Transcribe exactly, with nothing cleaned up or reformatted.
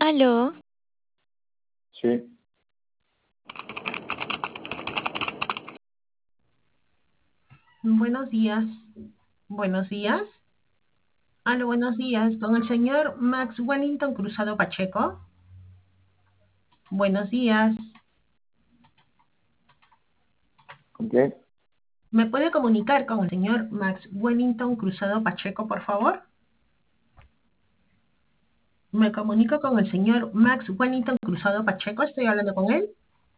Aló, Sí, Buenos días. Buenos días. Aló, buenos días. Con el señor Max Wellington Cruzado Pacheco. Buenos días. ¿con quién? ¿Me puede comunicar con el señor Max Wellington Cruzado Pacheco, por favor? Me comunico con el señor Max Wellington Cruzado Pacheco. Estoy hablando con él.